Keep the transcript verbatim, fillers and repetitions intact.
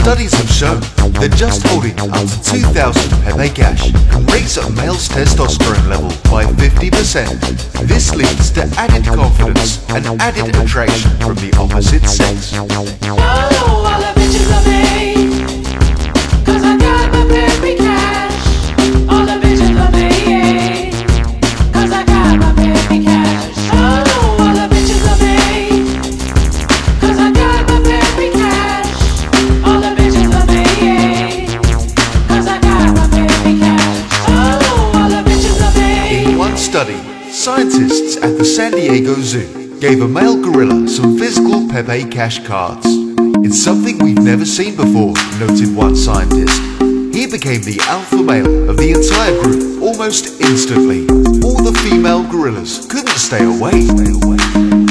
Studies have shown that just holding up to two thousand Pepe Cash can raise a male's testosterone level by fifty percent. This leads to added confidence and added attraction from the opposite sex. Oh, all the bitches love me, 'cause I got my Pepe Cash. All the bitches love me, 'cause I got my Pepe Cash. Oh, all the bitches love me, 'cause I got my Pepe Cash. All the bitches love me, 'cause I got my Pepe Cash. Oh, all the bitches love me. In one study, scientists at the San Diego Zoo gave a male gorilla some physical Pepe Cash cards. It's something we've never seen before, noted one scientist. He became the alpha male of the entire group almost instantly. All the female gorillas couldn't stay away.